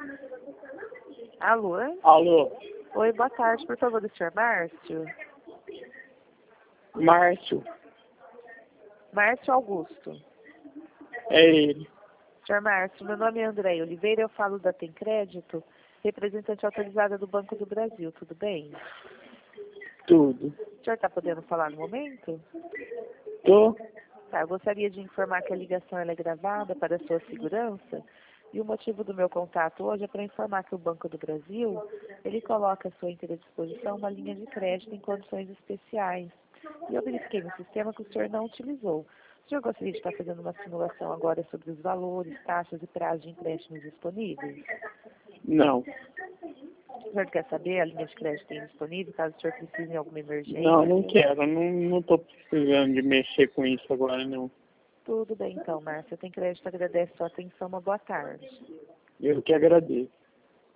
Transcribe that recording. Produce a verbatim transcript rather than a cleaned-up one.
Alô? Alô, Oi, boa tarde, por favor, do senhor Márcio? Márcio, Márcio Augusto. é ele. senhor Márcio, meu nome é André Oliveira, eu falo da Tem Crédito, representante autorizada do Banco do Brasil, tudo bem? Tudo. O senhor está podendo falar no momento? Tô? Tá, eu gostaria de informar que a ligação ela é gravada para a sua segurança e o motivo do meu contato hoje é para informar que o Banco do Brasil, ele coloca à sua inteira disposição uma linha de crédito em condições especiais. E eu verifiquei no sistema que o senhor não utilizou. O senhor gostaria de estar fazendo uma simulação agora sobre os valores, taxas e prazos de empréstimos disponíveis? Não. O senhor quer saber a linha de crédito tem disponível, caso o senhor precise de alguma emergência? Não, não quero. Não, não tô precisando de mexer com isso agora, não. Tudo bem então, Márcia. Tem Crédito agradece a sua atenção. Uma boa tarde. Eu que agradeço.